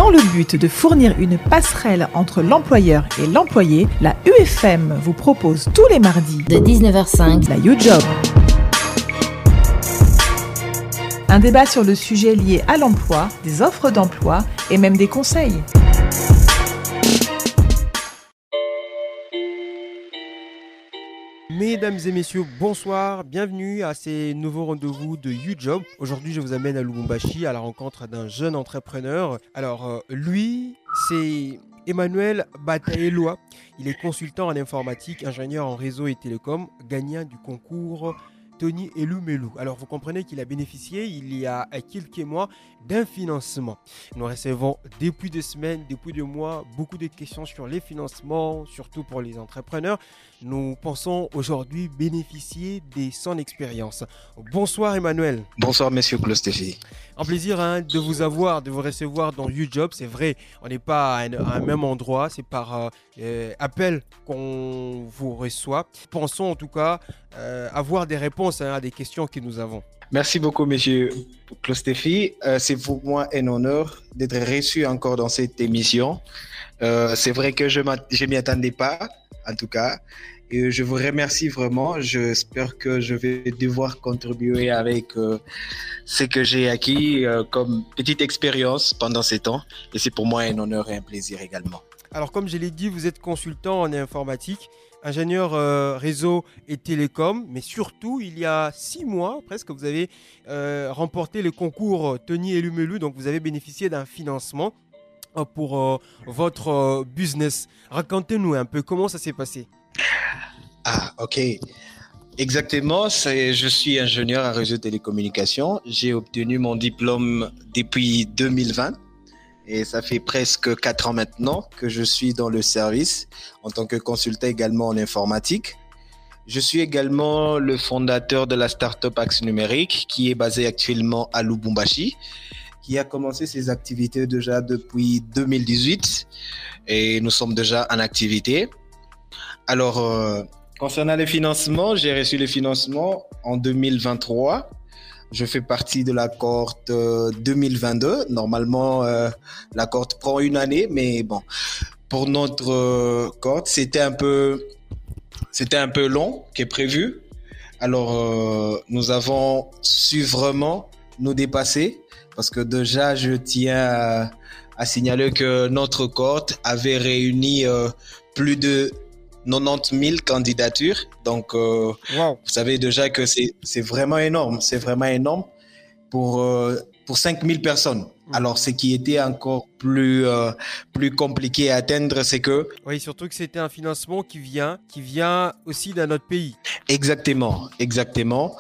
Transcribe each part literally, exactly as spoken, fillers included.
Dans le but de fournir une passerelle entre l'employeur et l'employé, la U F M vous propose tous les mardis de dix-neuf heures cinq la YouJob. Un débat sur le sujet lié à l'emploi, des offres d'emploi et même des conseils. Mesdames et messieurs, bonsoir, bienvenue à ces nouveaux rendez-vous de YouJob. Aujourd'hui, je vous amène à Lubumbashi à la rencontre d'un jeune entrepreneur. Alors, euh, lui, c'est Emmanuel Bataeloa. Il est consultant en informatique, ingénieur en réseau et télécom, gagnant du concours Tony Elumelu. Alors, vous comprenez qu'il a bénéficié, il y a quelques mois, d'un financement. Nous recevons depuis des semaines, depuis des mois, beaucoup de questions sur les financements, surtout pour les entrepreneurs. Nous pensons aujourd'hui bénéficier de son expérience. Bonsoir Emmanuel. Bonsoir Monsieur Clostefi. Un plaisir hein, de vous avoir, de vous recevoir dans YouJob. C'est vrai, on n'est pas à un, à un même endroit, c'est par euh, appel qu'on vous reçoit. Pensons en tout cas euh, avoir des réponses hein, à des questions que nous avons. Merci beaucoup Monsieur Clostefi. Euh, c'est pour moi un honneur d'être reçu encore dans cette émission. Euh, c'est vrai que je ne m'y attendais pas, en tout cas. Et je vous remercie vraiment. J'espère que je vais devoir contribuer avec euh, ce que j'ai acquis euh, comme petite expérience pendant ces temps. Et c'est pour moi un honneur et un plaisir également. Alors, comme je l'ai dit, vous êtes consultant en informatique, ingénieur euh, réseau et télécom. Mais surtout, il y a six mois, presque, vous avez euh, remporté le concours Tony Elumelu. Donc, vous avez bénéficié d'un financement euh, pour euh, votre euh, business. Racontez-nous un peu comment ça s'est passé. Ah, ok. Exactement, c'est, je suis ingénieur en réseau de télécommunications. J'ai obtenu mon diplôme depuis deux mille vingt et ça fait presque quatre ans maintenant que je suis dans le service en tant que consultant également en informatique. Je suis également le fondateur de la start-up Axe Numérique qui est basée actuellement à Lubumbashi, qui a commencé ses activités déjà depuis deux mille dix-huit et nous sommes déjà en activité. Alors, euh, concernant les financements, j'ai reçu les financements en deux mille vingt-trois. Je fais partie de la cohorte euh, deux mille vingt-deux. Normalement, euh, la cohorte prend une année, mais bon, pour notre euh, cohorte, c'était un peu, c'était un peu long qui est prévu. Alors, euh, nous avons su vraiment nous dépasser parce que déjà, je tiens à, à signaler que notre cohorte avait réuni euh, plus de quatre-vingt-dix mille candidatures. Donc, euh, wow. Vous savez déjà que c'est, c'est vraiment énorme. C'est vraiment énorme pour, euh, pour cinq mille personnes. Mmh. Alors, ce qui était encore plus, euh, plus compliqué à atteindre, c'est que... Oui, surtout que c'était un financement qui vient, qui vient aussi d'un autre pays. Exactement, exactement.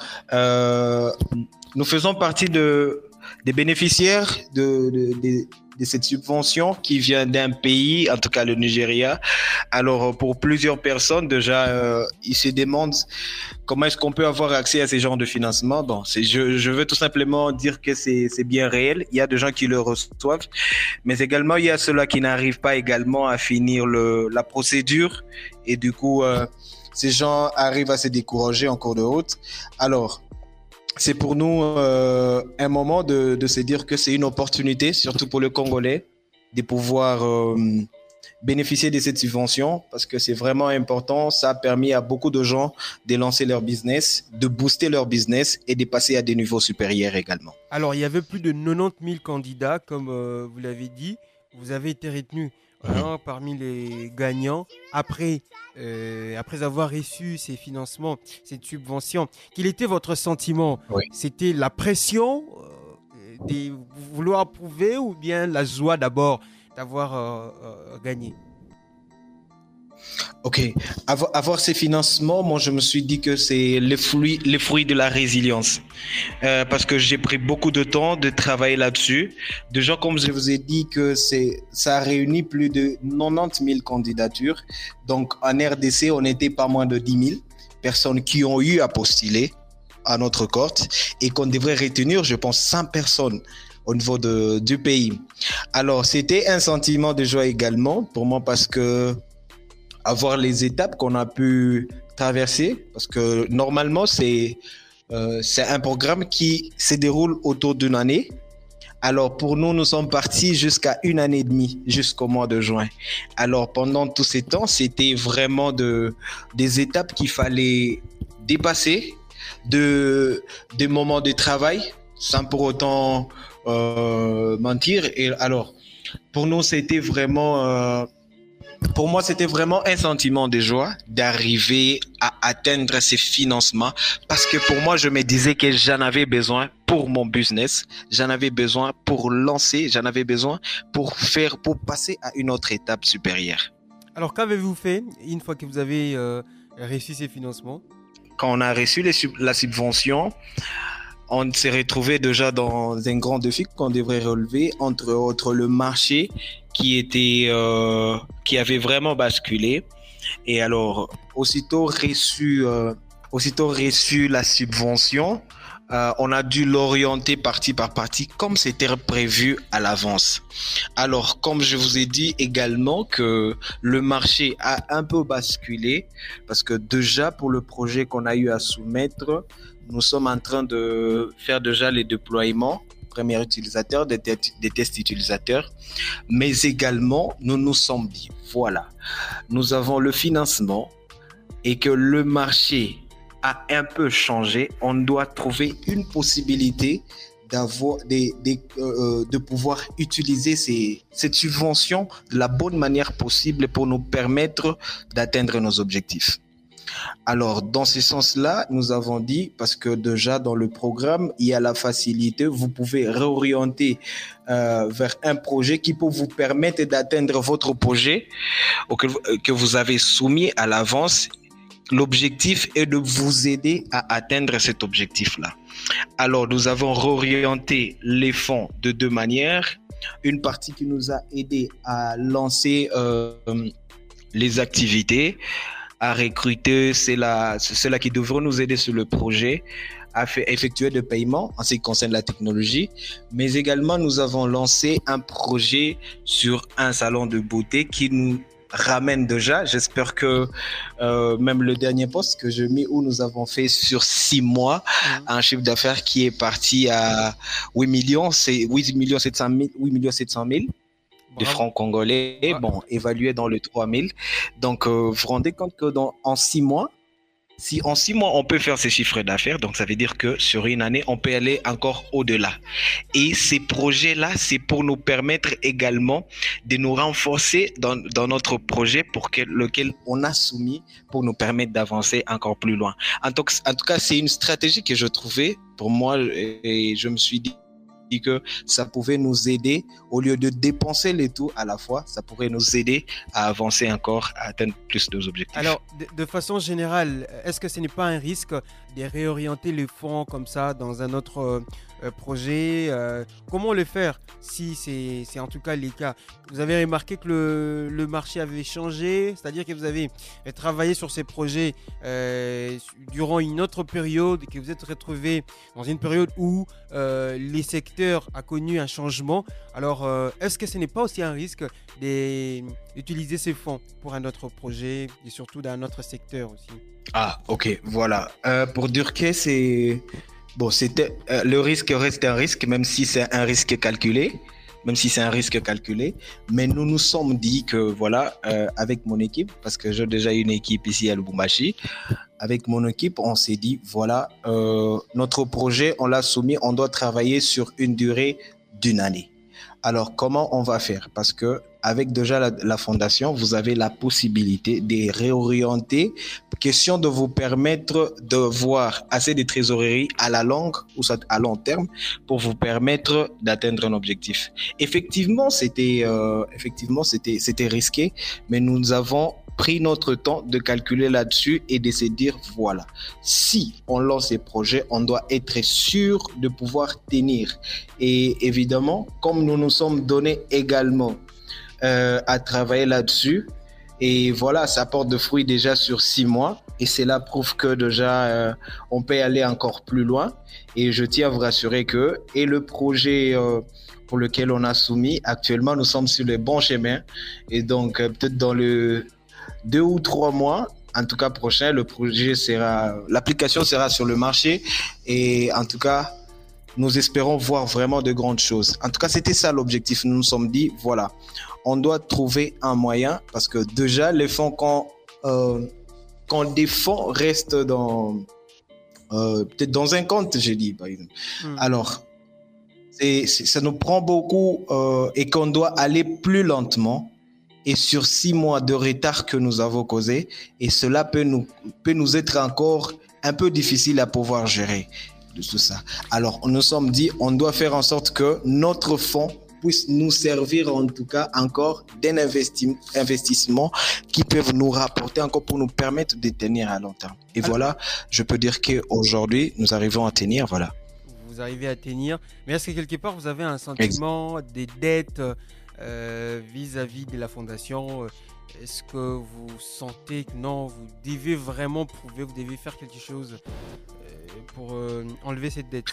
Euh, nous faisons partie de, des bénéficiaires de... de, de de cette subvention qui vient d'un pays, en tout cas le Nigeria. Alors, pour plusieurs personnes, déjà, euh, ils se demandent comment est-ce qu'on peut avoir accès à ces genres de financement. Bon, c'est, je, je veux tout simplement dire que c'est, c'est bien réel. Il y a des gens qui le reçoivent, mais également, il y a ceux-là qui n'arrivent pas également à finir le, la procédure. Et du coup, euh, ces gens arrivent à se décourager en cours de route. Alors, c'est pour nous euh, un moment de, de se dire que c'est une opportunité, surtout pour le Congolais, de pouvoir euh, bénéficier de cette subvention parce que c'est vraiment important. Ça a permis à beaucoup de gens de lancer leur business, de booster leur business et de passer à des niveaux supérieurs également. Alors, il y avait plus de quatre-vingt-dix mille candidats, comme euh, vous l'avez dit. Vous avez été retenu hein, parmi les gagnants après, euh, après avoir reçu ces financements, cette subvention. Quel était votre sentiment? Oui. C'était la pression euh, de vouloir prouver ou bien la joie d'abord d'avoir euh, euh, gagné? Ok, avoir, avoir ces financements, moi je me suis dit que c'est le fruit, le fruit de la résilience, euh, parce que j'ai pris beaucoup de temps de travailler là-dessus. Déjà, comme je vous ai dit que c'est, ça a réuni plus de quatre-vingt-dix mille candidatures. Donc en R D C, on n'était pas moins de dix mille personnes qui ont eu à postuler à notre cohorte et qu'on devrait retenir, je pense, cent personnes au niveau de, du pays. Alors c'était un sentiment de joie également pour moi parce que avoir les étapes qu'on a pu traverser, parce que normalement, c'est, euh, c'est un programme qui se déroule autour d'une année. Alors, pour nous, nous sommes partis jusqu'à une année et demie, jusqu'au mois de juin. Alors, pendant tous ces temps, c'était vraiment de, des étapes qu'il fallait dépasser, de, des moments de travail, sans pour autant euh, mentir. Et alors, pour nous, c'était vraiment... Euh, Pour moi, c'était vraiment un sentiment de joie d'arriver à atteindre ces financements parce que pour moi, je me disais que j'en avais besoin pour mon business, j'en avais besoin pour lancer, j'en avais besoin pour faire, pour passer à une autre étape supérieure. Alors, qu'avez-vous fait une fois que vous avez euh, réussi ces financements? Quand on a reçu les, la subvention, on s'est retrouvé déjà dans un grand défi qu'on devrait relever, entre autres le marché qui était, euh, qui avait vraiment basculé. Et alors, aussitôt reçu, euh, aussitôt reçu la subvention, euh, on a dû l'orienter partie par partie comme c'était prévu à l'avance. Alors, comme je vous ai dit également que le marché a un peu basculé parce que déjà pour le projet qu'on a eu à soumettre, nous sommes en train de faire déjà les déploiements, premier utilisateur, des, te- des tests utilisateurs, mais également, nous nous sommes dit, voilà, nous avons le financement et que le marché a un peu changé, on doit trouver une possibilité d'avoir des, des, euh, de pouvoir utiliser ces, cette subvention de la bonne manière possible pour nous permettre d'atteindre nos objectifs. Alors, dans ce sens-là, nous avons dit, parce que déjà dans le programme, il y a la facilité, vous pouvez réorienter euh, vers un projet qui peut vous permettre d'atteindre votre projet auquel, que vous avez soumis à l'avance. L'objectif est de vous aider à atteindre cet objectif-là. Alors, nous avons réorienté les fonds de deux manières. Une partie qui nous a aidé à lancer euh, les activités, à recruter, c'est là, c'est ceux-là qui devront nous aider sur le projet, à faire, effectuer des paiements en ce qui concerne la technologie. Mais également, nous avons lancé un projet sur un salon de beauté qui nous ramène déjà. J'espère que euh, même le dernier post que j'ai mis où nous avons fait sur six mois, mmh. un chiffre d'affaires qui est parti à huit millions, c'est huit millions sept cent mille, huit millions sept cent mille. De francs congolais, ouais. Bon, évalué dans le trois mille. Donc, euh, vous vous rendez compte que dans, en six mois, si en six mois, on peut faire ces chiffres d'affaires, donc ça veut dire que sur une année, on peut aller encore au-delà. Et ces projets-là, c'est pour nous permettre également de nous renforcer dans, dans notre projet pour que, lequel on a soumis pour nous permettre d'avancer encore plus loin. En tout, en tout cas, c'est une stratégie que je trouvais pour moi et je me suis dit que ça pouvait nous aider, au lieu de dépenser les tout à la fois, ça pourrait nous aider à avancer encore, à atteindre plus de nos objectifs. Alors, de, de façon générale, est-ce que ce n'est pas un risque de réorienter les fonds comme ça dans un autre euh, projet euh, Comment le faire si c'est, c'est en tout cas les cas? Vous avez remarqué que le, le marché avait changé, c'est-à-dire que vous avez travaillé sur ces projets euh, durant une autre période et que vous êtes retrouvé dans une période où euh, les secteurs ont connu un changement. Alors, euh, est-ce que ce n'est pas aussi un risque d'utiliser ces fonds pour un autre projet et surtout dans un autre secteur aussi? Ah, ok, voilà. Euh, pour Durkheim, c'est... Bon, c'était... Euh, le risque reste un risque, même si c'est un risque calculé. Même si c'est un risque calculé. Mais nous nous sommes dit que, voilà, euh, avec mon équipe, parce que j'ai déjà une équipe ici à Lubumbashi, avec mon équipe, on s'est dit, voilà, euh, notre projet, on l'a soumis, on doit travailler sur une durée d'une année. Alors, comment on va faire? Parce que avec déjà la, la fondation, vous avez la possibilité de réorienter, question de vous permettre de voir assez de trésorerie à la longue ou à long terme pour vous permettre d'atteindre un objectif. Effectivement, c'était euh, effectivement c'était c'était risqué, mais nous avons pris notre temps de calculer là-dessus et de se dire, voilà, si on lance ces projets, on doit être sûr de pouvoir tenir. Et évidemment, comme nous nous sommes donnés également euh, à travailler là-dessus, et voilà, ça porte de fruits déjà sur six mois, et cela prouve que déjà, euh, on peut aller encore plus loin. Et je tiens à vous rassurer que, et le projet... Euh, pour lequel on a soumis, actuellement, nous sommes sur le bon chemin. Et donc, euh, peut-être dans le deux ou trois mois, en tout cas prochain, le projet sera, l'application sera sur le marché. Et en tout cas, nous espérons voir vraiment de grandes choses. En tout cas, c'était ça l'objectif. Nous nous sommes dit, voilà, on doit trouver un moyen parce que déjà, les fonds qu'on, euh, quand des fonds restent dans, euh, peut-être dans un compte, j'ai dit, par exemple. Mmh. Alors, c'est, c'est, ça nous prend beaucoup euh, et qu'on doit aller plus lentement. Et sur six mois de retard que nous avons causé, et cela peut nous, peut nous être encore un peu difficile à pouvoir gérer de tout ça. Alors, nous nous sommes dit, on doit faire en sorte que notre fonds puisse nous servir en tout cas encore d'un investi- investissement qui peuvent nous rapporter encore pour nous permettre de tenir à long terme. Et alors, voilà, je peux dire qu'aujourd'hui, nous arrivons à tenir, voilà. Vous arrivez à tenir, mais est-ce que quelque part, vous avez un sentiment Ex- des dettes Euh, vis-à-vis de la fondation? Est-ce que vous sentez que non, vous devez vraiment prouver, vous devez faire quelque chose euh, pour euh, enlever cette dette?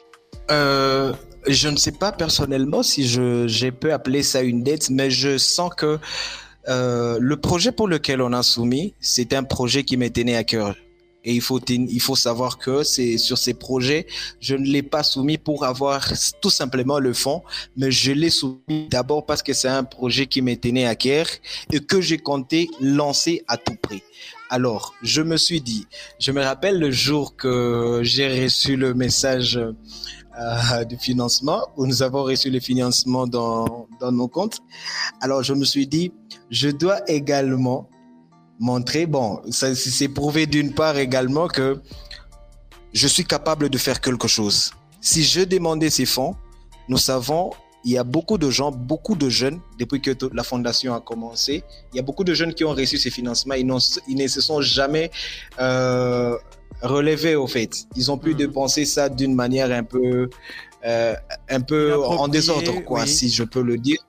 euh, Je ne sais pas personnellement si je, j'ai pu appeler ça une dette, mais je sens que euh, le projet pour lequel on a soumis, c'est un projet qui m'est né à cœur. Et il faut, il faut savoir que c'est sur ces projets, je ne l'ai pas soumis pour avoir tout simplement le fonds, mais je l'ai soumis d'abord parce que c'est un projet qui m'est tenu à cœur et que j'ai compté lancer à tout prix. Alors, je me suis dit, je me rappelle le jour que j'ai reçu le message euh, du financement, où nous avons reçu le financement dans, dans nos comptes. Alors, je me suis dit, je dois également montrer, bon, ça, c'est prouvé d'une part également que je suis capable de faire quelque chose. Si je demandais ces fonds, nous savons, il y a beaucoup de gens, beaucoup de jeunes, depuis que la fondation a commencé, il y a beaucoup de jeunes qui ont reçu ces financements, ils, ils ne se sont jamais euh, relevés au fait. Ils ont pu mmh. dépenser ça d'une manière un peu, euh, un peu en désordre, quoi, oui. Si je peux le dire.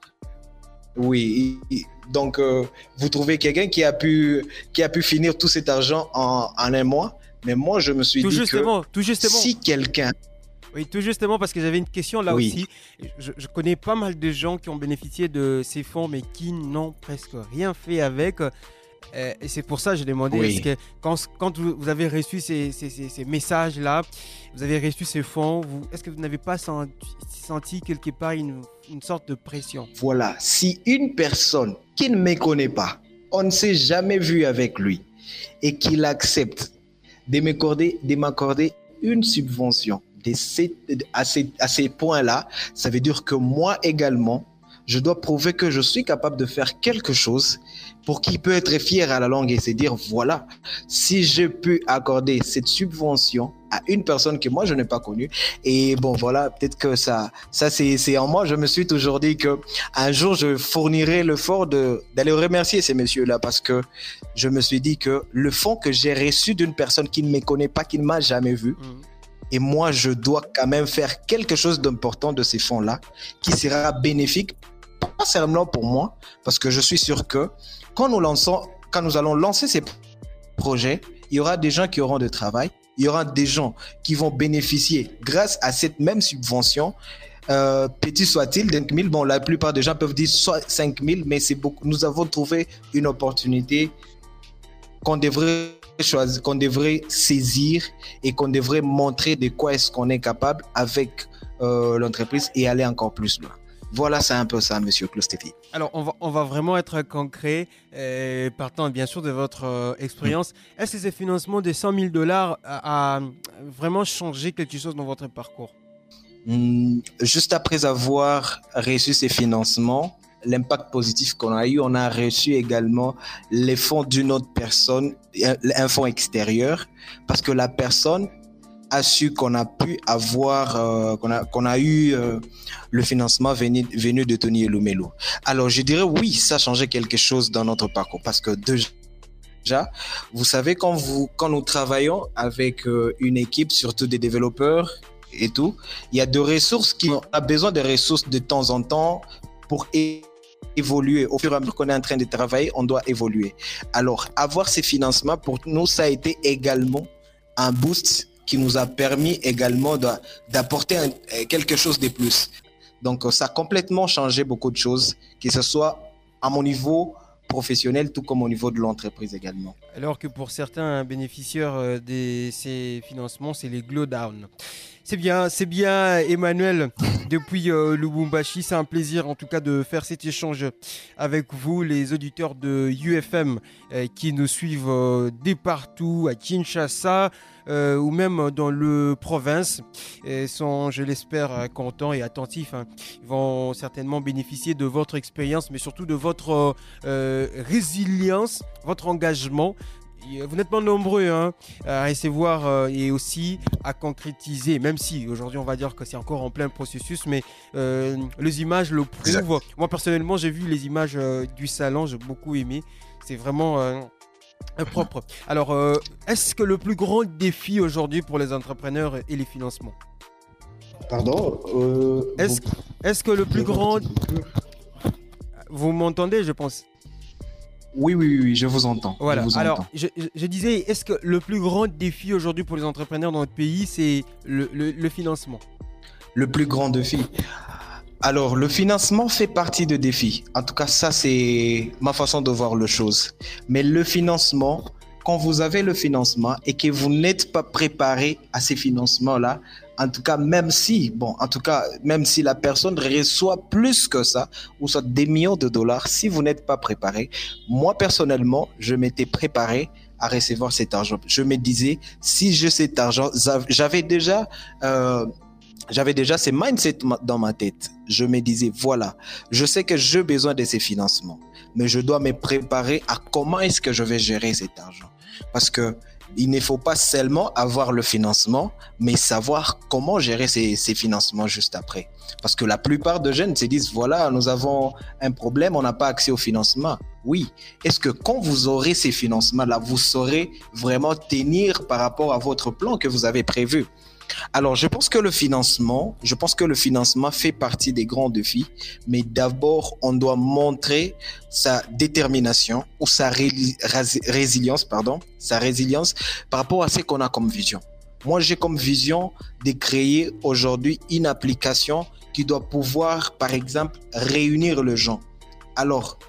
Oui, donc euh, vous trouvez quelqu'un qui a pu qui a pu finir tout cet argent en, en un mois, mais moi je me suis tout dit justement, que tout justement. si quelqu'un... Oui, tout justement, parce que j'avais une question là oui. aussi. Je, je connais pas mal de gens qui ont bénéficié de ces fonds, mais qui n'ont presque rien fait avec. Euh, et c'est pour ça que je demandais, oui. Est-ce que quand, quand vous, vous avez reçu ces, ces, ces, ces messages-là, vous avez reçu ces fonds, vous, est-ce que vous n'avez pas senti, senti quelque part une, une sorte de pression? Voilà, si une personne qui ne me connaît pas, on ne s'est jamais vu avec lui, et qu'il accepte de m'accorder, de m'accorder une subvention de ces, à, ces, à ces points-là, ça veut dire que moi également, je dois prouver que je suis capable de faire quelque chose pour qu'il peut être fier à la longue et se dire, voilà, si je peux accorder cette subvention à une personne que moi, je n'ai pas connue. Et bon, voilà, peut-être que ça, ça c'est, c'est en moi. Je me suis toujours dit que un jour, je fournirai l'effort de, d'aller remercier ces messieurs-là parce que je me suis dit que le fonds que j'ai reçu d'une personne qui ne me connaît pas, qui ne m'a jamais vu, mmh. et moi, je dois quand même faire quelque chose d'important de ces fonds-là qui sera bénéfique, pas seulement pour moi, parce que je suis sûr que quand nous lançons, quand nous allons lancer ces projets, il y aura des gens qui auront du travail, il y aura des gens qui vont bénéficier grâce à cette même subvention, euh, petit soit-il, cinq mille. Bon, la plupart des gens peuvent dire cinq mille, mais c'est beaucoup. Nous avons trouvé une opportunité qu'on devrait choisir, qu'on devrait saisir et qu'on devrait montrer de quoi est-ce qu'on est capable avec euh, l'entreprise et aller encore plus loin. Voilà, c'est un peu ça, Monsieur Clostefi. Alors, on va, on va vraiment être concret, euh, partant bien sûr de votre euh, expérience. Mmh. Est-ce que ce financement de cent mille dollars a, a vraiment changé quelque chose dans votre parcours? mmh, Juste après avoir reçu ces financements, l'impact positif qu'on a eu, on a reçu également les fonds d'une autre personne, un fonds extérieur, parce que la personne a su qu'on a pu avoir, euh, qu'on a, qu'on a eu euh, le financement venu, venu de Tony Elumelu. Alors, je dirais oui, ça a changé quelque chose dans notre parcours parce que déjà, vous savez, quand, vous, quand nous travaillons avec euh, une équipe, surtout des développeurs et tout, il y a des ressources qui ont besoin de ressources de temps en temps pour é- évoluer. Au fur et à mesure qu'on est en train de travailler, on doit évoluer. Alors, avoir ces financements, pour nous, ça a été également un boost qui nous a permis également de, d'apporter un, quelque chose de plus. Donc, ça a complètement changé beaucoup de choses, que ce soit à mon niveau professionnel, tout comme au niveau de l'entreprise également. Alors que pour certains bénéficiaires de ces financements, c'est les glowdown. C'est bien, c'est bien, Emmanuel. Depuis euh, Lubumbashi, c'est un plaisir en tout cas de faire cet échange avec vous, les auditeurs de U F M euh, qui nous suivent euh, dès partout, à Kinshasa euh, ou même dans le province. Et sont, je l'espère, contents et attentifs. Hein. Ils vont certainement bénéficier de votre expérience, mais surtout de votre euh, résilience, votre engagement. Vous n'êtes pas nombreux hein, à recevoir euh, et aussi à concrétiser, même si aujourd'hui on va dire que c'est encore en plein processus, mais euh, les images le prouvent. Exact. Moi personnellement j'ai vu les images euh, du salon, j'ai beaucoup aimé, c'est vraiment euh, propre. Alors euh, est-ce que le plus grand défi aujourd'hui pour les entrepreneurs est les financements? Pardon euh, Est-ce, vous... est-ce que le plus grand... Vous m'entendez je pense? Oui, oui, oui, je vous entends. Voilà. Je vous Alors, entends. Je, je disais, est-ce que le plus grand défi aujourd'hui pour les entrepreneurs dans notre pays, c'est le, le, le financement? Le plus grand défi. Alors, le financement fait partie de défis. En tout cas, ça, c'est ma façon de voir les choses. Mais le financement, quand vous avez le financement et que vous n'êtes pas préparé à ces financements-là, en tout cas, même si, bon, en tout cas, même si la personne reçoit plus que ça, ou soit des millions de dollars, si vous n'êtes pas préparé, moi, personnellement, je m'étais préparé à recevoir cet argent. Je me disais, si j'ai cet argent, j'avais déjà, euh, j'avais déjà ces mindsets dans ma tête. Je me disais, voilà, je sais que j'ai besoin de ces financements, mais je dois me préparer à comment est-ce que je vais gérer cet argent. Parce que il ne faut pas seulement avoir le financement, mais savoir comment gérer ces, ces financements juste après. Parce que la plupart de jeunes se disent, voilà, nous avons un problème, on n'a pas accès au financement. Oui. Est-ce que quand vous aurez ces financements-là, vous saurez vraiment tenir par rapport à votre plan que vous avez prévu? Alors, je pense que le financement, je pense que le financement fait partie des grands défis, mais d'abord, on doit montrer sa détermination ou sa ré- résilience, pardon, sa résilience par rapport à ce qu'on a comme vision. Moi, j'ai comme vision de créer aujourd'hui une application qui doit pouvoir, par exemple, réunir les gens. Alors,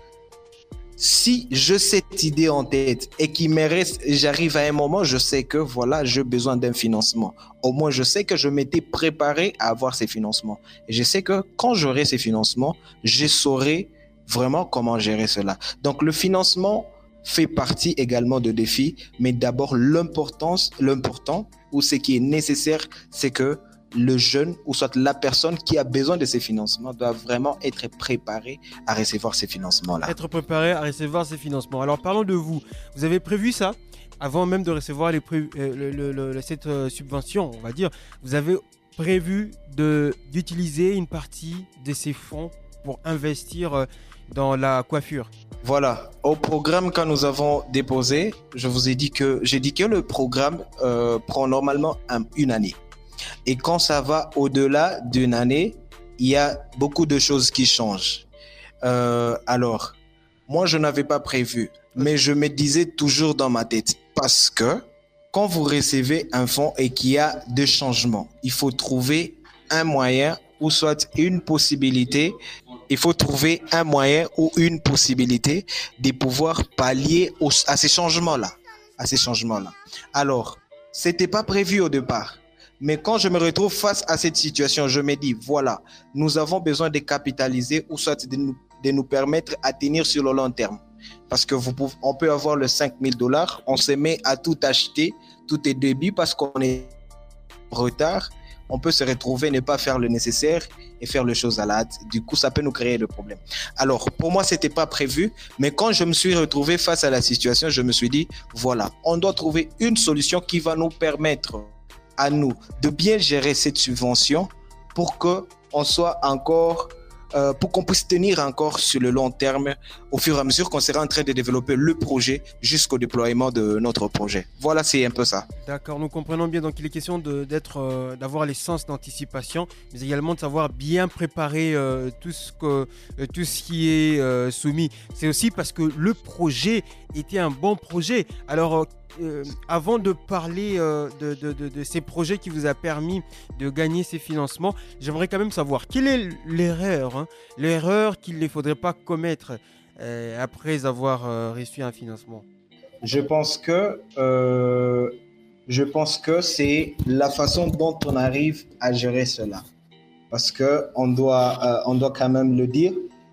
si j'ai cette idée en tête et qu'il me reste, j'arrive à un moment, je sais que voilà, j'ai besoin d'un financement. Au moins, je sais que je m'étais préparé à avoir ces financements. Et je sais que quand j'aurai ces financements, je saurai vraiment comment gérer cela. Donc, le financement fait partie également de défis, mais d'abord, l'importance, l'important ou ce qui est nécessaire, c'est que le jeune ou soit la personne qui a besoin de ces financements doit vraiment être préparé à recevoir ces financements-là. Être préparé à recevoir ces financements. Alors parlons de vous. Vous avez prévu ça avant même de recevoir les pré- euh, le, le, le, cette euh, subvention, on va dire. Vous avez prévu de, d'utiliser une partie de ces fonds pour investir euh, dans la coiffure. Voilà. Au programme que nous avons déposé, je vous ai dit que j'ai dit que le programme euh, prend normalement un, une année. Et quand ça va au-delà d'une année, il y a beaucoup de choses qui changent. Euh, alors, moi, je n'avais pas prévu, mais je me disais toujours dans ma tête, parce que quand vous recevez un fonds et qu'il y a des changements, il faut trouver un moyen ou soit une possibilité, il faut trouver un moyen ou une possibilité de pouvoir pallier aux, à ces changements-là, à ces changements-là. Alors, c'était pas prévu au départ. Mais quand je me retrouve face à cette situation, je me dis, voilà, nous avons besoin de capitaliser ou soit de nous, de nous permettre à tenir sur le long terme. Parce que vous pouvez, on peut avoir le cinq mille dollars, on se met à tout acheter, tout est débit parce qu'on est en retard. On peut se retrouver, ne pas faire le nécessaire et faire les choses à la hâte. Du coup, ça peut nous créer des problèmes. Alors, pour moi, c'était pas prévu. Mais quand je me suis retrouvé face à la situation, je me suis dit, voilà, on doit trouver une solution qui va nous permettre à nous de bien gérer cette subvention pour que on soit encore, euh, pour qu'on puisse tenir encore sur le long terme au fur et à mesure qu'on sera en train de développer le projet jusqu'au déploiement de notre projet. Voilà, c'est un peu ça. D'accord, nous comprenons bien. Donc il est question de, d'être, euh, d'avoir les sens d'anticipation, mais également de savoir bien préparer euh, tout, ce que, euh, tout ce qui est euh, soumis. C'est aussi parce que le projet était un bon projet. Alors, euh, Euh, avant de parler euh, de, de, de, de ces projets qui vous a permis de gagner ces financements, j'aimerais quand même savoir quelle est l'erreur, hein, l'erreur qu'il ne faudrait pas commettre euh, après avoir euh, reçu un financement. Je pense que euh, je pense que c'est la façon dont on arrive à gérer cela. Parce que on doit, euh, on doit quand même le dire,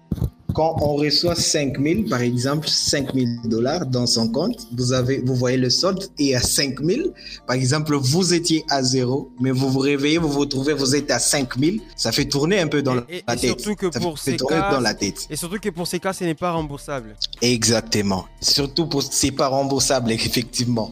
quand on reçoit cinq mille, par exemple, cinq mille dollars dans son compte, vous avez, vous voyez le solde est à cinq mille. Par exemple, vous étiez à zéro, mais vous vous réveillez, vous vous retrouvez, vous êtes à cinq mille. Ça fait tourner un peu dans et, la et tête. Surtout que ça pour fait ces tourner cas, dans la tête. Et surtout que pour ces cas, ce n'est pas remboursable. Exactement. Surtout pour, c'est pas remboursable, effectivement.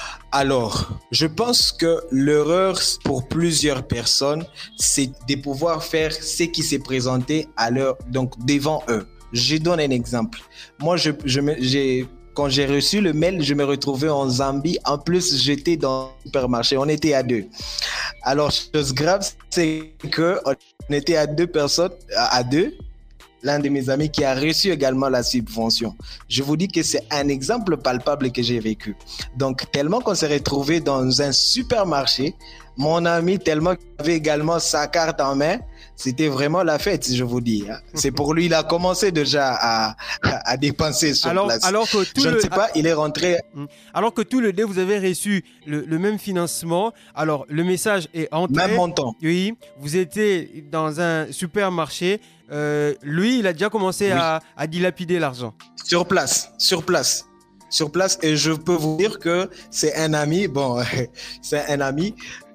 Alors, je pense que l'erreur pour plusieurs personnes, c'est de pouvoir faire ce qui s'est présenté à leur, donc devant eux. Je donne un exemple. Moi, je, je me, j'ai, quand j'ai reçu le mail, je me retrouvais en Zambie. En plus, j'étais dans le supermarché. On était à deux. Alors, chose grave, c'est que on était à deux personnes, à deux. L'un de mes amis qui a reçu également la subvention. Je vous dis que c'est un exemple palpable que j'ai vécu. Donc, tellement qu'on s'est retrouvé dans un supermarché, mon ami, tellement qu'il avait également sa carte en main, c'était vraiment la fête, je vous dis. C'est pour lui, il a commencé déjà à, à, à dépenser sur alors, place. Alors que tout je le... ne sais pas, il est rentré... Alors que tous les deux, vous avez reçu le, le même financement. Alors, le message est entré. Même montant. Oui, vous étiez dans un supermarché. Euh, lui, il a déjà commencé oui. à, à dilapider l'argent. Sur place, sur place. Sur place, et je peux vous dire que c'est un ami, bon, c'est un ami,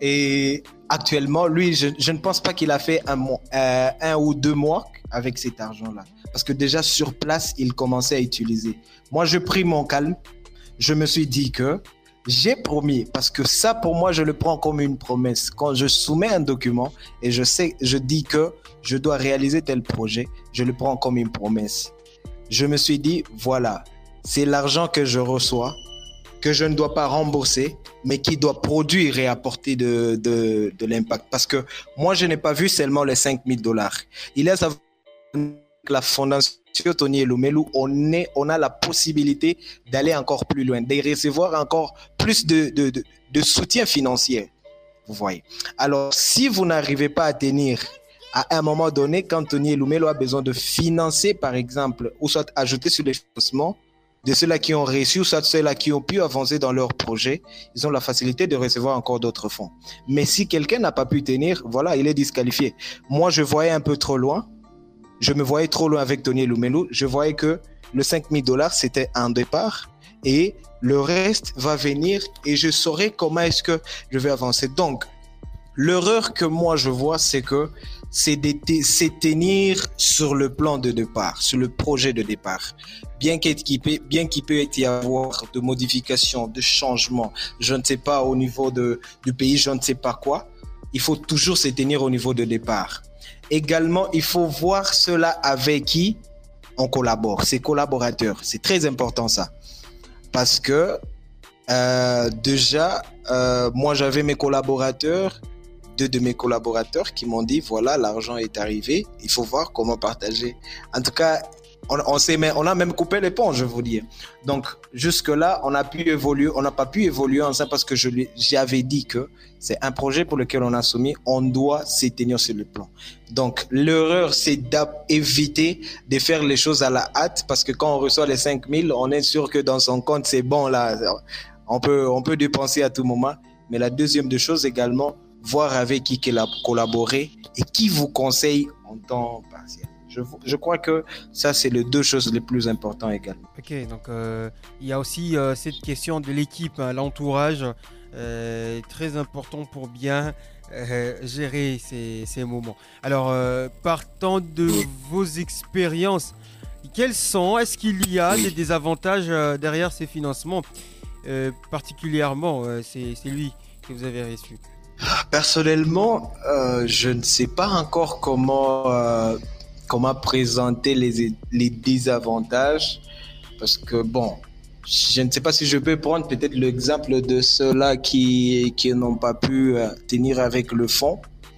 et actuellement, lui, je, je ne pense pas qu'il a fait un, mois, euh, un ou deux mois avec cet argent-là. Parce que déjà, sur place, il commençait à utiliser. Moi, je pris mon calme. Je me suis dit que j'ai promis, parce que ça, pour moi, je le prends comme une promesse. Quand je soumets un document et je sais, je dis que je dois réaliser tel projet, je le prends comme une promesse. Je me suis dit, voilà, c'est l'argent que je reçois, que je ne dois pas rembourser, mais qui doit produire et apporter de, de, de l'impact. Parce que moi, je n'ai pas vu seulement les cinq mille dollars. Il est que la fondation Tony Elumelu, on, est, on a la possibilité d'aller encore plus loin, de recevoir encore plus de, de, de, de soutien financier. Vous voyez. Alors, si vous n'arrivez pas à tenir à un moment donné, quand Tony Elumelu a besoin de financer, par exemple, ou soit ajouter sur les financements de ceux-là qui ont reçu, ou soit ceux-là qui ont pu avancer dans leur projet, ils ont la facilité de recevoir encore d'autres fonds. Mais si quelqu'un n'a pas pu tenir, voilà, il est disqualifié. Moi, je voyais un peu trop loin. Je me voyais trop loin avec Tony Elumelu. Je voyais que le cinq mille dollars, c'était un départ et le reste va venir et je saurai comment est-ce que je vais avancer. Donc, l'erreur que moi je vois, c'est que c'est de c'est tenir sur le plan de départ, sur le projet de départ. Bien qu'il peut, bien qu'il peut y avoir de modifications, de changements, je ne sais pas, au niveau de, du pays, je ne sais pas quoi, il faut toujours se tenir au niveau de départ. Également, il faut voir cela avec qui on collabore, ses collaborateurs. C'est très important ça. Parce que euh, déjà, euh, moi j'avais mes collaborateurs, deux de mes collaborateurs qui m'ont dit, voilà, l'argent est arrivé, il faut voir comment partager. En tout cas, on, on, s'est, on a même coupé les ponts, je vous dis. Donc, jusque-là, on a pu évoluer, on n'a pas pu évoluer ensemble parce que je lui, j'avais dit que c'est un projet pour lequel on a soumis, on doit s'y tenir sur le plan. Donc, l'erreur, c'est d'éviter de faire les choses à la hâte parce que quand on reçoit les cinq mille, on est sûr que dans son compte, c'est bon, là, on peut, on peut dépenser à tout moment. Mais la deuxième des choses également, voir avec qui collaborer et qui vous conseille en temps partiel. Je, je crois que ça, c'est les deux choses les plus importantes également. Ok, donc euh, il y a aussi euh, cette question de l'équipe, hein, l'entourage, euh, très important pour bien euh, gérer ces, ces moments. Alors, euh, partant de vos expériences, quels sont, est-ce qu'il y a des désavantages euh, derrière ces financements, euh, particulièrement, euh, c'est, c'est lui que vous avez reçu? Personnellement, euh, je ne sais pas encore comment... Euh, comment présenter les, les désavantages parce que bon, je ne sais pas si je peux prendre peut-être l'exemple de ceux-là qui, qui n'ont pas pu euh, tenir avec le fonds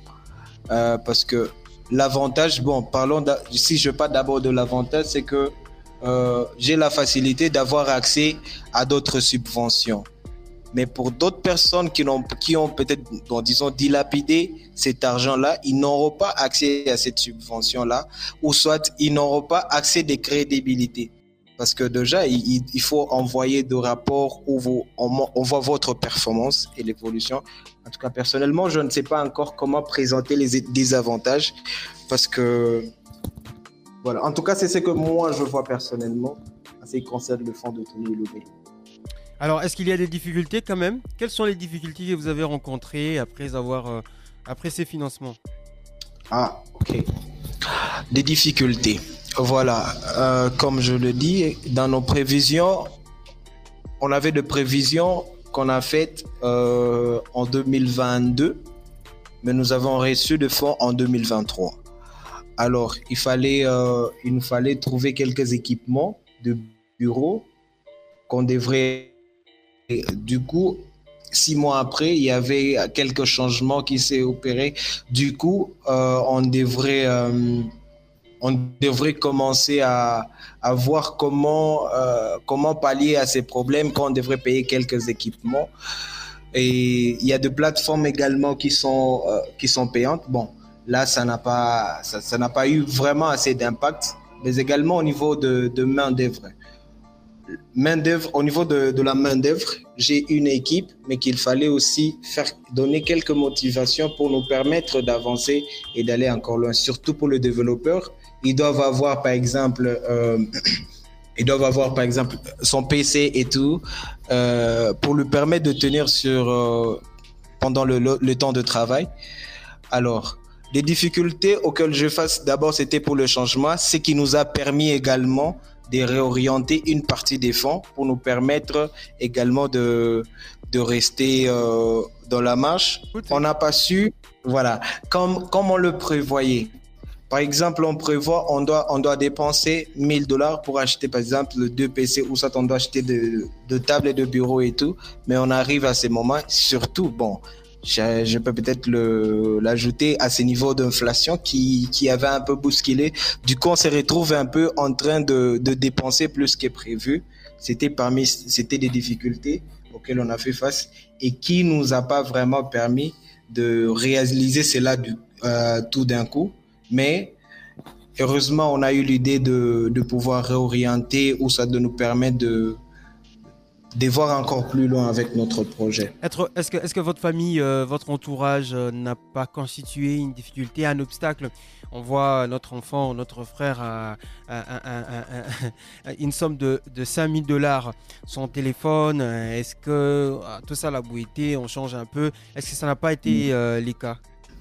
euh, parce que l'avantage, bon, parlons si je parle d'abord de l'avantage, c'est que euh, j'ai la facilité d'avoir accès à d'autres subventions. Mais pour d'autres personnes qui, n'ont, qui ont peut-être, bon, disons, dilapidé cet argent-là, ils n'auront pas accès à cette subvention-là, ou soit ils n'auront pas accès de crédibilité. Parce que déjà, il, il faut envoyer des rapports où vous, on, on voit votre performance et l'évolution. En tout cas, personnellement, je ne sais pas encore comment présenter les désavantages parce que, voilà. En tout cas, c'est ce que moi, je vois personnellement en ce qui concerne le fonds d'autonomie lobby. Alors, est-ce qu'il y a des difficultés quand même? Quelles sont les difficultés que vous avez rencontrées après, avoir, euh, après ces financements? Ah, ok. Des difficultés. Voilà, euh, comme je le dis, dans nos prévisions, on avait des prévisions qu'on a faites euh, en deux mille vingt-deux, mais nous avons reçu des fonds en deux mille vingt-trois. Alors, il fallait, euh, il nous fallait trouver quelques équipements de bureau qu'on devrait. Du coup, six mois après, il y avait quelques changements qui s'est opérés. Du coup, euh, on devrait euh, on devrait commencer à, à voir comment, euh, comment pallier à ces problèmes, quand on devrait payer quelques équipements. Et il y a des plateformes également qui sont, euh, qui sont payantes. Bon, là, ça n'a pas, ça, ça n'a pas eu vraiment assez d'impact, mais également au niveau de, de main-d'œuvre. Main-d'œuvre, au niveau de, de la main-d'œuvre, j'ai une équipe, mais qu'il fallait aussi faire donner quelques motivations pour nous permettre d'avancer et d'aller encore loin, surtout pour le développeur. Ils doivent avoir, par exemple, euh, ils doivent avoir, par exemple, son P C et tout, euh, pour lui permettre de tenir sur, euh, pendant le, le, le temps de travail. Alors, les difficultés auxquelles je face, d'abord, c'était pour le changement, ce qui nous a permis également de réorienter une partie des fonds pour nous permettre également de, de rester euh, dans la marche. On n'a pas su, voilà, comme, comme on le prévoyait. Par exemple, on prévoit, on doit, on doit dépenser mille dollars pour acheter, par exemple, deux P C ou ça, on doit acheter de, de tables et de bureaux et tout. Mais on arrive à ces moments, surtout, bon, je, je peux peut-être le, l'ajouter à ces niveaux d'inflation qui, qui avaient un peu bousculé. Du coup, on se retrouve un peu en train de, de dépenser plus que prévu. C'était parmi, c'était des difficultés auxquelles on a fait face et qui nous a pas vraiment permis de réaliser cela du, euh, tout d'un coup. Mais heureusement, on a eu l'idée de, de pouvoir réorienter ou ça de nous permettre de, de voir encore plus loin avec notre projet. Être, est-ce, que, est-ce que votre famille, euh, votre entourage euh, n'a pas constitué une difficulté, un obstacle? On voit notre enfant, notre frère a, a, a, a, a une somme de, de cinq mille dollars. Son téléphone, est-ce que ah, tout ça l'a bouillé, on change un peu? Est-ce que ça n'a pas été euh, les cas?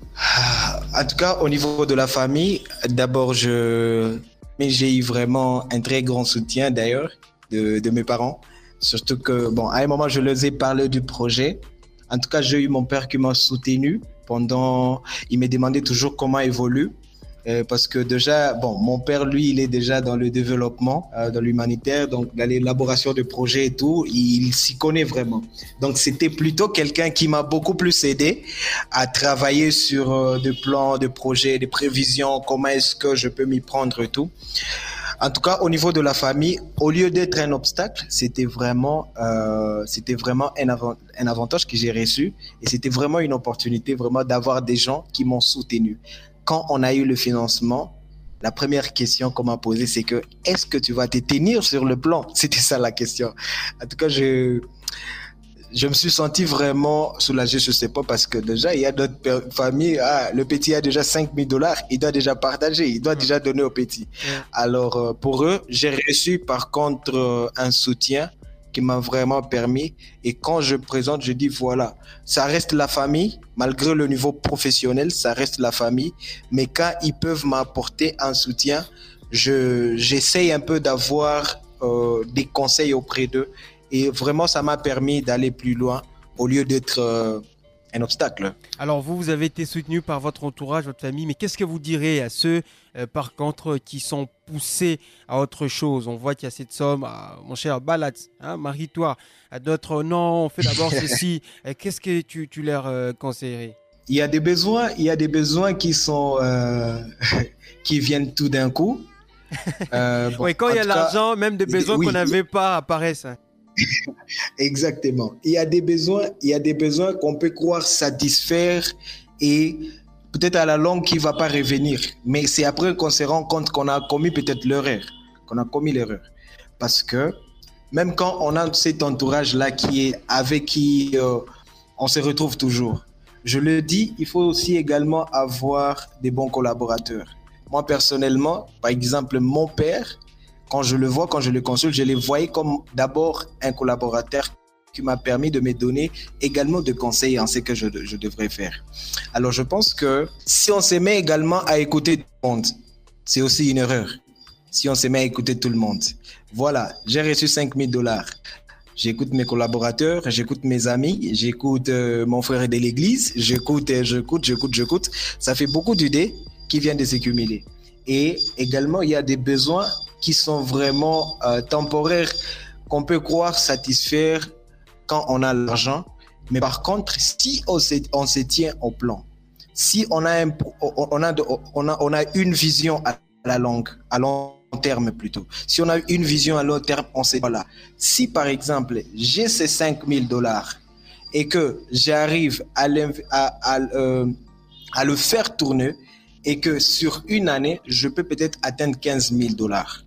En tout cas, au niveau de la famille, d'abord, je... mais j'ai eu vraiment un très grand soutien d'ailleurs de, de mes parents. Surtout que, bon, à un moment, je leur ai parlé du projet. En tout cas, j'ai eu mon père qui m'a soutenu pendant... Il me demandait toujours comment évolue. Euh, parce que déjà, bon, mon père, lui, il est déjà dans le développement, euh, dans l'humanitaire, donc dans l'élaboration de projets et tout, il, il s'y connaît vraiment. Donc, c'était plutôt quelqu'un qui m'a beaucoup plus aidé à travailler sur euh, des plans, des projets, des prévisions, comment est-ce que je peux m'y prendre et tout. En tout cas, au niveau de la famille, au lieu d'être un obstacle, c'était vraiment, euh, c'était vraiment un, avant, un avantage que j'ai reçu et c'était vraiment une opportunité vraiment d'avoir des gens qui m'ont soutenu. Quand on a eu le financement, la première question qu'on m'a posée, c'est que est-ce que tu vas te tenir sur le plan? C'était ça la question. En tout cas, je, je me suis senti vraiment soulagé, je sais pas, parce que déjà, il y a d'autres familles, ah, le petit a déjà cinq mille dollars, il doit déjà partager, il doit mmh. déjà donner au petit. Mmh. Alors, pour eux, j'ai reçu par contre un soutien qui m'a vraiment permis. Et quand je présente, je dis voilà, ça reste la famille, malgré le niveau professionnel, ça reste la famille. Mais quand ils peuvent m'apporter un soutien, je, j'essaye un peu d'avoir euh, des conseils auprès d'eux. Et vraiment, ça m'a permis d'aller plus loin au lieu d'être euh, un obstacle. Alors vous, vous avez été soutenu par votre entourage, votre famille, mais qu'est-ce que vous direz à ceux, euh, par contre, qui sont poussés à autre chose? On voit qu'il y a cette somme, ah, mon cher Balad, hein, marie-toi. À d'autres, non, on fait d'abord ceci. Qu'est-ce que tu, tu leur euh, conseillerais? Il y a des besoins, il y a des besoins qui sont, euh, qui viennent tout d'un coup. Euh, bon, oui, quand il y a l'argent, cas, même des besoins oui, qu'on n'avait pas apparaissent. Exactement. Il y a des besoins, il y a des besoins qu'on peut croire satisfaire et peut-être à la longue qui ne va pas revenir. Mais c'est après qu'on se rend compte qu'on a commis peut-être l'erreur, qu'on a commis l'erreur. Parce que même quand on a cet entourage-là qui est avec qui euh, on se retrouve toujours, je le dis, il faut aussi également avoir des bons collaborateurs. Moi, personnellement, par exemple, mon père, quand je le vois, quand je le consulte, je le voyais comme d'abord un collaborateur qui m'a permis de me donner également des conseils en ce que je, je devrais faire. Alors, je pense que si on se met également à écouter tout le monde, c'est aussi une erreur. Si on se met à écouter tout le monde. Voilà, j'ai reçu cinq mille dollars. J'écoute mes collaborateurs, j'écoute mes amis, j'écoute euh, mon frère de l'église, j'écoute, euh, j'écoute, j'écoute, j'écoute. Ça fait beaucoup d'idées qui viennent de s'accumuler. Et également, il y a des besoins qui sont vraiment euh, temporaires, qu'on peut croire satisfaire quand on a l'argent. Mais par contre, si on se, on se tient au plan, si on a, un, on, a de, on, a, on a une vision à la longue, à long terme plutôt, si on a une vision à long terme, on sait, voilà, si par exemple, j'ai ces cinq mille dollars et que j'arrive à, à, à, euh, à le faire tourner et que sur une année, je peux peut-être atteindre quinze mille dollars.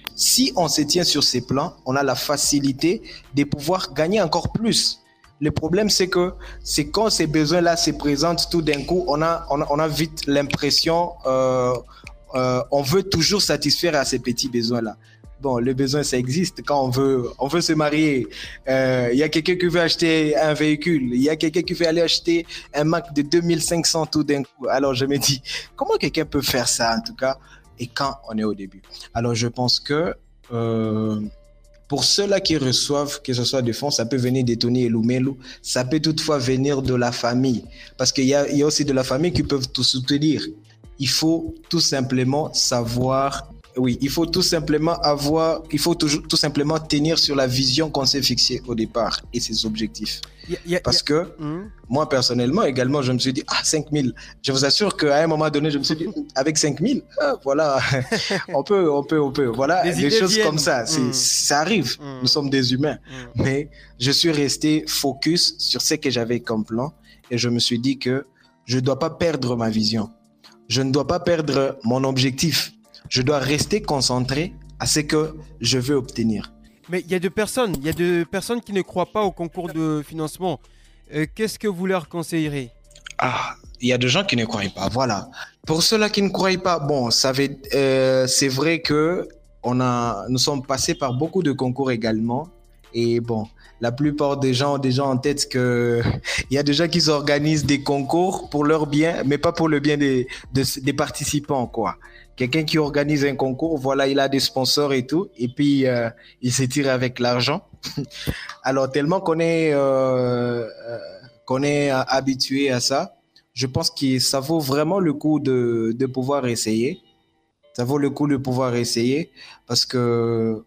Si on se tient sur ces plans, on a la facilité de pouvoir gagner encore plus. Le problème, c'est que c'est quand ces besoins-là se présentent tout d'un coup, on a, on a, on a vite l'impression, euh, euh, on veut toujours satisfaire à ces petits besoins-là. Bon, le besoin, ça existe. Quand on veut, on veut se marier, il euh, y a quelqu'un qui veut acheter un véhicule, il y a quelqu'un qui veut aller acheter un Mac de deux mille cinq cents tout d'un coup. Alors, je me dis, comment quelqu'un peut faire ça, en tout cas, et quand on est au début. Alors, je pense que euh, pour ceux-là qui reçoivent, que ce soit des fonds, ça peut venir de Tony Elumelu, ça peut toutefois venir de la famille, parce qu'il y a, il y a aussi de la famille qui peuvent tout soutenir. Il faut tout simplement savoir, oui, il faut tout simplement avoir, il faut toujours, tout simplement tenir sur la vision qu'on s'est fixée au départ et ses objectifs. Yeah, yeah, Parce yeah. que mmh. moi, personnellement, également, je me suis dit, ah, cinq mille. Je vous assure qu'à un moment donné, je me suis dit, avec cinq mille, ah, voilà, on peut, on peut, on peut. Voilà, des, des choses viennent. Comme ça, c'est, mmh. ça arrive. Mmh. Nous sommes des humains. Mmh. Mais je suis resté focus sur ce que j'avais comme plan et je me suis dit que je ne dois pas perdre ma vision. Je ne dois pas perdre mon objectif. Je dois rester concentré à ce que je veux obtenir. Mais il y a deux personnes, il y a deux personnes qui ne croient pas au concours de financement. Euh, qu'est-ce que vous leur conseillerez ? Ah, il y a des gens qui ne croient pas, voilà. Pour ceux-là qui ne croient pas, bon, ça veut, euh, c'est vrai que on a, nous sommes passés par beaucoup de concours également. Et bon, la plupart des gens ont déjà en tête que il y a des gens qui organisent des concours pour leur bien, mais pas pour le bien des, des, des participants, quoi. Quelqu'un qui organise un concours, voilà, il a des sponsors et tout, et puis euh, il se tire avec l'argent. Alors, tellement qu'on est, euh, qu'on est habitué à ça, je pense que ça vaut vraiment le coup de, de pouvoir essayer. Ça vaut le coup de pouvoir essayer parce que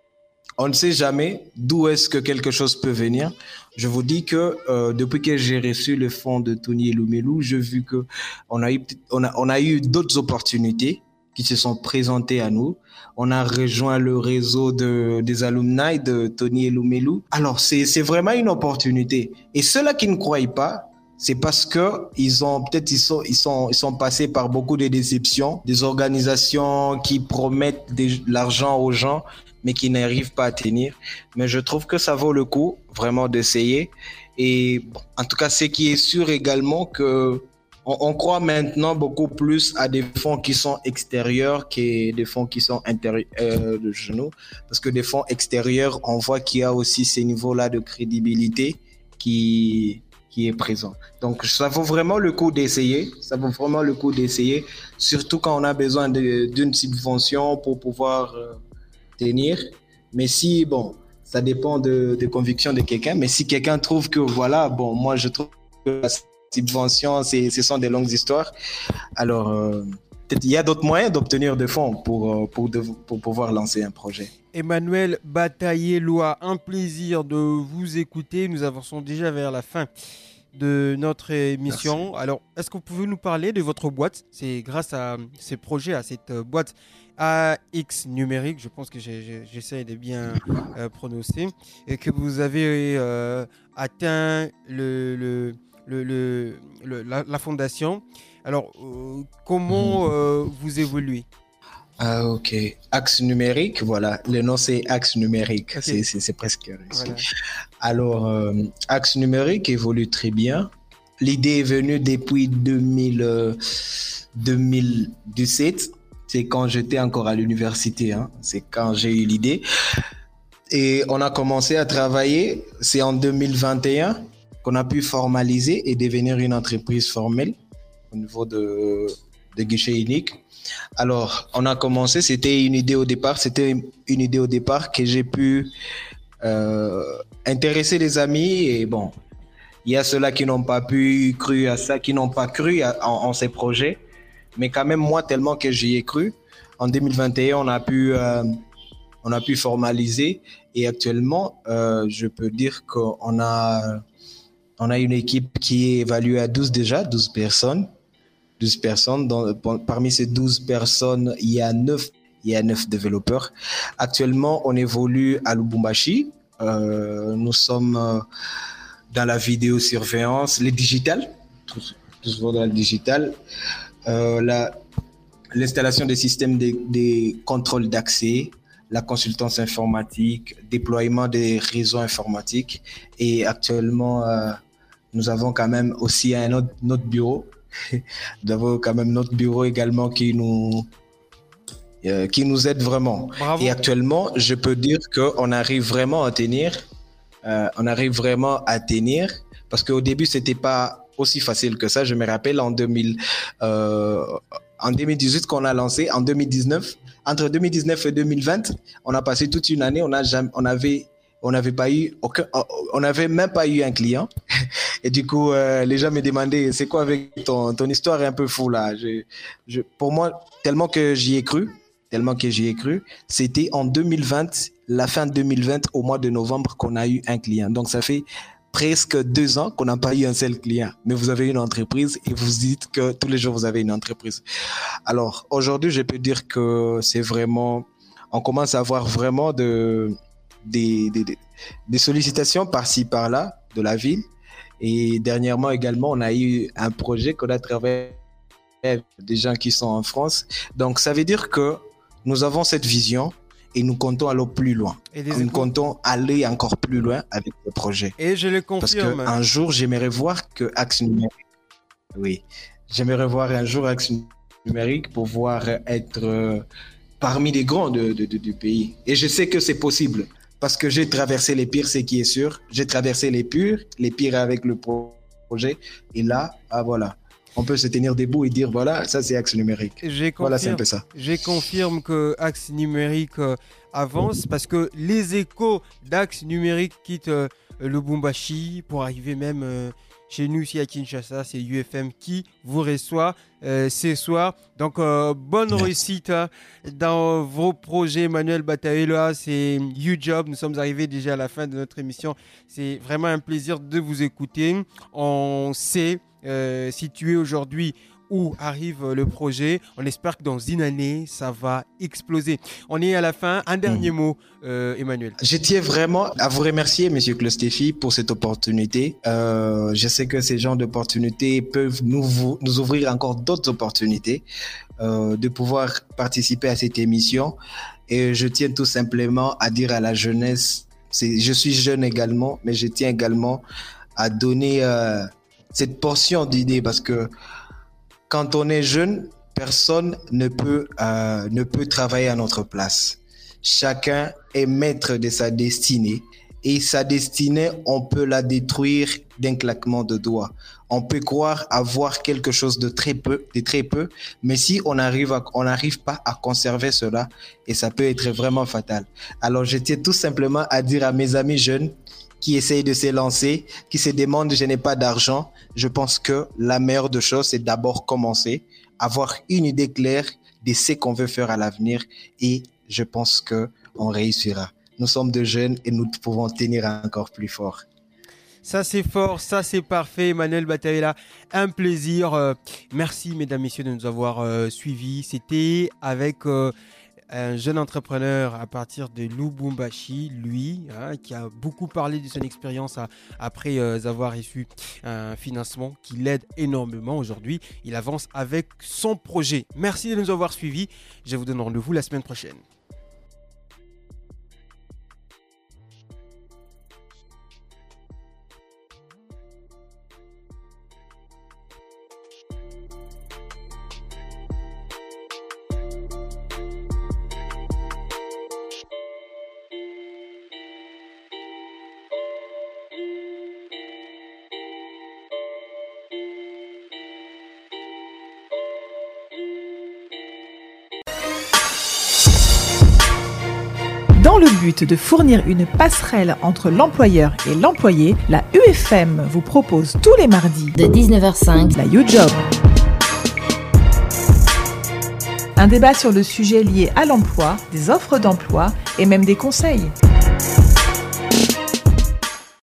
on ne sait jamais d'où est-ce que quelque chose peut venir. Je vous dis que euh, depuis que j'ai reçu le fonds de Tony Elumelu, j'ai vu que on a eu, on a, on a eu d'autres opportunités qui se sont présentées à nous. On a rejoint le réseau de, des alumni de Tony Elumelu. Alors, c'est, c'est vraiment une opportunité. Et ceux-là qui ne croient pas, c'est parce que ils ont peut-être ils sont ils sont ils sont passés par beaucoup de déceptions, des organisations qui promettent de l'argent aux gens mais qui n'arrivent pas à tenir. Mais je trouve que ça vaut le coup vraiment d'essayer. Et bon, en tout cas, ce qui est sûr également que on, on croit maintenant beaucoup plus à des fonds qui sont extérieurs que des fonds qui sont intérieurs euh, de chez nous, parce que des fonds extérieurs, on voit qu'il y a aussi ces niveaux-là de crédibilité qui qui est présent. Donc, ça vaut vraiment le coup d'essayer. Ça vaut vraiment le coup d'essayer, surtout quand on a besoin de, d'une subvention pour pouvoir euh, tenir. Mais si, bon, ça dépend de, de conviction de quelqu'un. Mais si quelqu'un trouve que, voilà, bon, moi, je trouve que la subvention, c'est, ce sont des longues histoires. Alors, euh, peut-être il y a d'autres moyens d'obtenir des fonds pour, pour, de, pour pouvoir lancer un projet. Emmanuel Bataillé-Loa, un plaisir de vous écouter. Nous avançons déjà vers la fin de notre émission. Merci. Alors, est-ce que vous pouvez nous parler de votre boîte ? C'est grâce à ces projets, à cette boîte A X numérique, je pense que j'ai, j'ai, j'essaie de bien euh, prononcer, et que vous avez euh, atteint le, le, le, le, le, la, la fondation. Alors, euh, comment euh, vous évoluez ? Ah, ok. Axe numérique, voilà. Le nom, c'est Axe numérique. Ok. C'est, c'est, c'est presque réussi. Voilà. Alors, euh, Axe numérique évolue très bien. L'idée est venue depuis deux mille, euh, deux mille dix-sept. C'est quand j'étais encore à l'université. Hein. C'est quand j'ai eu l'idée. Et on a commencé à travailler. C'est en deux mille vingt et un qu'on a pu formaliser et devenir une entreprise formelle au niveau de, de guichet unique. Alors, on a commencé, c'était une idée au départ, c'était une idée au départ que j'ai pu euh, intéresser les amis et bon, il y a ceux-là qui n'ont pas pu cru à ça, qui n'ont pas cru à, en, en ces projets, mais quand même moi tellement que j'y ai cru. En deux mille vingt et un, on a pu, euh, on a pu formaliser et actuellement, euh, je peux dire qu'on a, on a une équipe qui est évaluée à douze déjà, douze personnes. douze personnes. Dans, parmi ces douze personnes, il y a neuf, il y a neuf développeurs. Actuellement, on évolue à Lubumbashi. Euh, nous sommes euh, dans la vidéosurveillance, les digitales, tous, tous dans le digital. Euh, la, l'installation des systèmes de, de contrôle d'accès, la consultance informatique, déploiement des réseaux informatiques. Et actuellement, euh, nous avons quand même aussi un autre, notre bureau. Nous avons quand même notre bureau également qui nous, euh, qui nous aide vraiment. Bravo. Et actuellement, je peux dire qu'on arrive vraiment à tenir. Euh, on arrive vraiment à tenir parce qu'au début, c'était pas aussi facile que ça. Je me rappelle en deux mille, euh, en deux mille dix-huit qu'on a lancé, en deux mille dix-neuf, entre deux mille dix-neuf et deux mille vingt, on a passé toute une année, on a jamais, on avait on n'avait pas eu aucun, on n'avait même pas eu un client. Et du coup, euh, les gens me demandaient, c'est quoi avec ton, ton histoire est un peu fou là. Je, je, pour moi, tellement que j'y ai cru, tellement que j'y ai cru, c'était en deux mille vingt, la fin deux mille vingt, au mois de novembre, qu'on a eu un client. Donc, ça fait presque deux ans qu'on n'a pas eu un seul client. Mais vous avez une entreprise et vous dites que tous les jours, vous avez une entreprise. Alors, aujourd'hui, je peux dire que c'est vraiment, on commence à avoir vraiment de, Des, des, des sollicitations par-ci, par-là de la ville. Et dernièrement également, on a eu un projet qu'on a travaillé avec des gens qui sont en France. Donc, ça veut dire que nous avons cette vision et nous comptons aller plus loin. Et les nous échos... comptons aller encore plus loin avec le projet. Et je le confirme. Parce qu'un jour, j'aimerais voir que Axe Numérique, oui, j'aimerais voir un jour Axe Numérique pouvoir être euh, parmi les grands de, de, de, du pays. Et je sais que c'est possible. Parce que j'ai traversé les pires, c'est qui est sûr. J'ai traversé les pires, les pires avec le projet. Et là, ah voilà, on peut se tenir debout et dire voilà, ça c'est Axe Numérique. Voilà, c'est un peu ça. Je confirme que Axe Numérique euh, avance parce que les échos d'Axe Numérique quittent euh, le Lubumbashi pour arriver même euh, chez nous ici à Kinshasa. C'est U F M qui vous reçoit euh, ce soir. Donc, euh, bonne Merci. réussite hein, dans vos projets. Emmanuel Bataola, c'est YouJob. Nous sommes arrivés déjà à la fin de notre émission. C'est vraiment un plaisir de vous écouter. On sait euh, situer aujourd'hui où arrive le projet. On espère que dans une année, ça va exploser. On est à la fin. Un dernier mmh. mot, euh, Emmanuel. Je tiens vraiment à vous remercier, Monsieur Clostefi, pour cette opportunité. Euh, je sais que ces genres d'opportunités peuvent nous, nous ouvrir encore d'autres opportunités euh, de pouvoir participer à cette émission. Et je tiens tout simplement à dire à la jeunesse, c'est, je suis jeune également, mais je tiens également à donner euh, cette portion d'idées parce que quand on est jeune, personne ne peut, euh, ne peut travailler à notre place. Chacun est maître de sa destinée et sa destinée, on peut la détruire d'un claquement de doigts. On peut croire avoir quelque chose de très peu, de très peu, mais si on arrive à, on n'arrive pas à conserver cela, et ça peut être vraiment fatal. Alors, je tiens tout simplement à dire à mes amis jeunes qui essayent de s'élancer, qui se demandent je n'ai pas d'argent, je pense que la meilleure des choses, c'est d'abord commencer, avoir une idée claire de ce qu'on veut faire à l'avenir et je pense qu'on réussira. Nous sommes de jeunes et nous pouvons tenir encore plus fort. Ça c'est fort, ça c'est parfait. Emmanuel Bataola, un plaisir. Euh, merci mesdames, messieurs de nous avoir euh, suivis. C'était avec... Euh, un jeune entrepreneur à partir de Lubumbashi, lui, hein, qui a beaucoup parlé de son expérience à, après euh, avoir reçu un financement qui l'aide énormément aujourd'hui. Il avance avec son projet. Merci de nous avoir suivis. Je vous donne rendez-vous la semaine prochaine. Dans le but de fournir une passerelle entre l'employeur et l'employé, la U F M vous propose tous les mardis de dix-neuf heures cinq la YouJob. Un débat sur le sujet lié à l'emploi, des offres d'emploi et même des conseils.